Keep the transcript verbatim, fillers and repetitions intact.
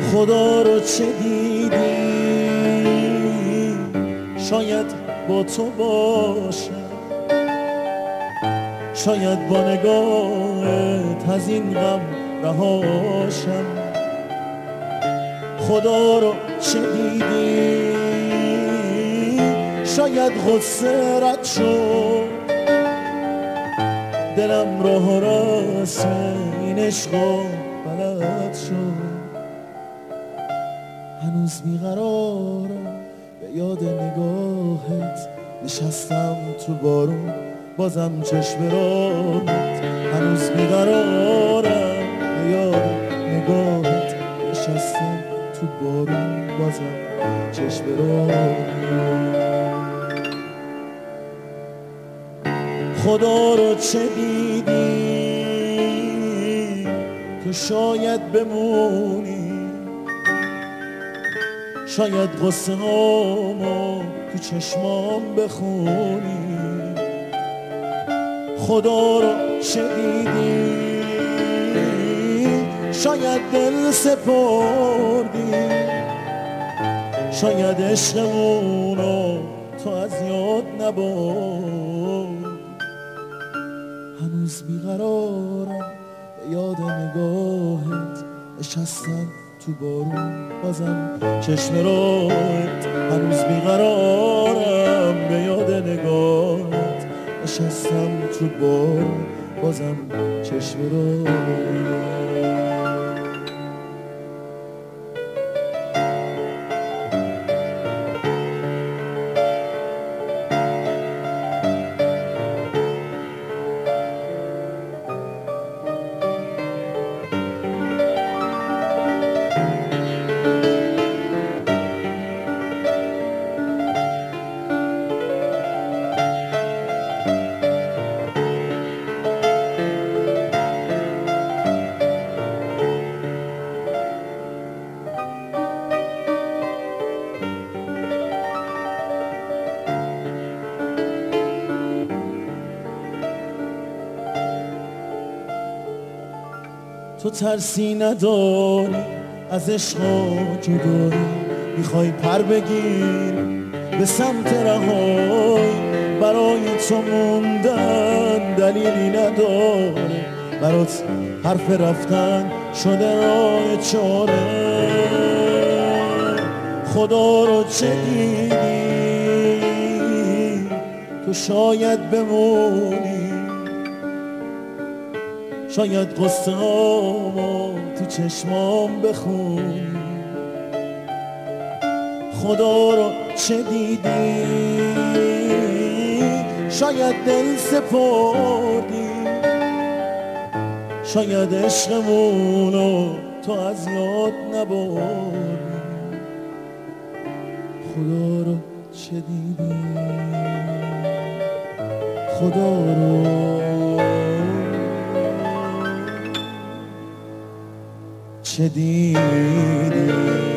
خدا رو چه دیدی؟ شاید با تو باشم، شاید با نگاهت از این غم رهاشم. خدا رو چه دیدی؟ شاید غصه رد شد، دلم راه راست این عشقو بلد شد. هنوز بیقرارم به یاد نگاهت، نشستم تو بارون بازم چشم راهت. هنوز بیقرارم به یاد نگاهت، نشستم تو بارون بازم چشم راهت. خدا رو چه دیدی؟ تو شاید بمونی، شاید قصه هامو تو چشمام بخونی. خدا رو چه دیدی؟ شاید دل سپردی، شاید عشقمونو تو از یاد نبردی. هنوز بیقرارم به یاد نگاهت، نشستم تو بارون بازم چشم راهت. هنوز بیقرارم به یاد نگاهت، نشستم تو بارون بازم چشم راهت. تو ترسی نداری از عشق جدایی، میخوای پر بگیر به سمت رهایی. برای تو موندن دلیلی نداره، برات حرف رفتن شده راه چاره. خدا رو چه دیدی؟ تو شاید بمونی، شاید قصه هامو تو چشمام بخونی. خدا رو چه دیدی؟ شاید دل سپردی، شاید عشقمونو تو از یاد نبردی. خدا رو چه دیدی؟ خدا رو چه دیدی؟